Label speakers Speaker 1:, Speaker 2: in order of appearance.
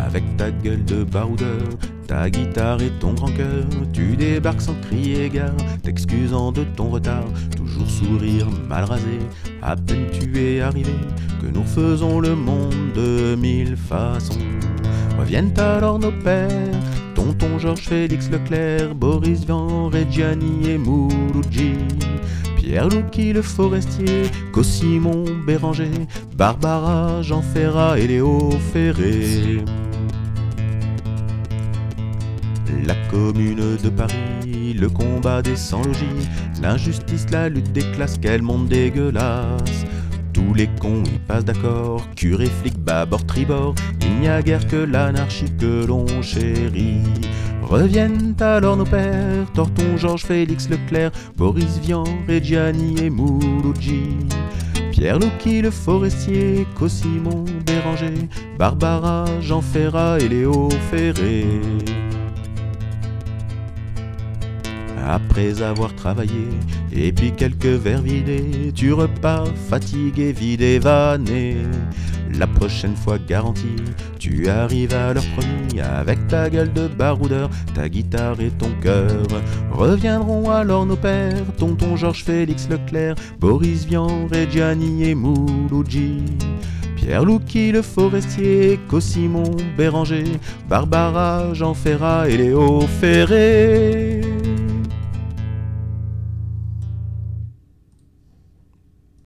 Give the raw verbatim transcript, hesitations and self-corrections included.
Speaker 1: Avec ta gueule de baroudeur, ta guitare et ton grand cœur, tu débarques sans crier gare, t'excusant de ton retard, toujours sourire mal rasé, à peine tu es arrivé, que nous faisons le monde de mille façons. Reviennent alors nos pères, tonton Georges Félix Leclerc, Boris Vian, Reggiani et Mouloudji, Pierre Louki le forestier, Cossimon Béranger, Barbara, Jean Ferrat et Léo Ferré. La commune de Paris, le combat des sans-logis, l'injustice, la lutte des classes, quel monde dégueulasse. Tous les cons y passent d'accord, curé, flic, bâbord, tribord, il n'y a guère que l'anarchie que l'on chérit. Reviennent alors nos pères, Torton, Georges Félix Leclerc, Boris Vian, Reggiani et Mouloudji, Pierre Louki le forestier, Cossimon Béranger, Barbara, Jean Ferrat et Léo Ferré. Après avoir travaillé, et puis quelques verres vidés, tu repars fatigué, vide et vanné. La prochaine fois garantie, tu arrives à l'heure promis, avec ta gueule de baroudeur, ta guitare et ton cœur. Reviendront alors nos pères, tonton Georges Félix Leclerc, Boris Vian, Reggiani et Mouloudji, Pierre Louki le forestier, Cossimon Béranger, Barbara, Jean Ferrat et Léo Ferré.